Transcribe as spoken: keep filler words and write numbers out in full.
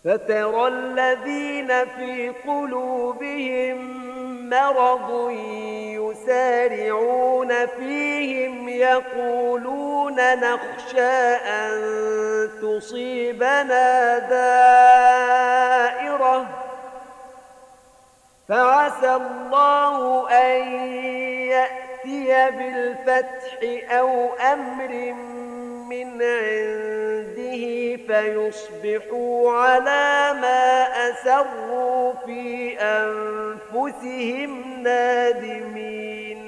فترى الذين في قلوبهم مرض يسارعون فيهم يقولون نخشى أن تصيبنا دائرة فعسى الله أن يأتي بالفتح أو أمر من عنده فيصبحوا على ما أسروا في أنفسهم نادمين.